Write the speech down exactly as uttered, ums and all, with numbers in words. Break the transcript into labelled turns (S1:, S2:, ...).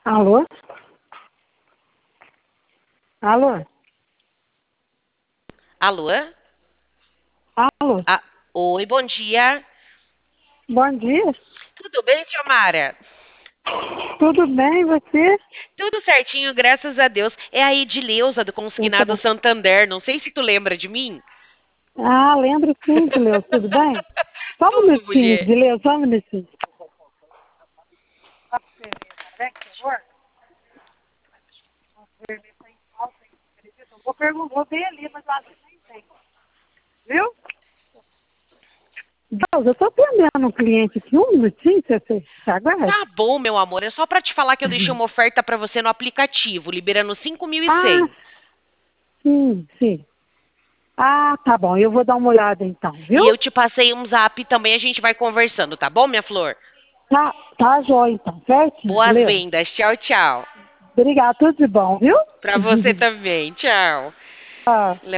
S1: Alô? Alô?
S2: Alô?
S1: Alô?
S2: Ah, oi, bom dia.
S1: Bom dia.
S2: Tudo bem, tia Mara?
S1: Tudo bem, você?
S2: Tudo certinho, graças a Deus. É a Edileuza do Consignado
S1: Então,
S2: Santander. Não sei se tu lembra de mim.
S1: ah, lembro sim, Dileu, tudo bem? Só um
S2: Tudo,
S1: minutinho,
S2: mulher.
S1: Dileu, só um minutinho. Vou, pergun- vou ver ali, mas eu acho que nem tem. Viu? Deus, eu estou atendendo um cliente aqui, um minutinho, você, você você aguarda?
S2: Tá bom, meu amor. É só pra te falar que eu deixei uma oferta pra você no aplicativo, liberando cinco mil e
S1: Ah,
S2: cem.
S1: sim, sim. Ah, tá bom, eu vou dar uma olhada então,
S2: E
S1: viu?
S2: eu te passei um zap também, a gente vai conversando, tá bom, minha flor?
S1: Tá, tá jóia então, certinho,
S2: Boas
S1: Dileu?
S2: vendas. Tchau, tchau.
S1: Obrigada, tudo de bom, viu?
S2: Pra você também. Tchau.
S1: Ah.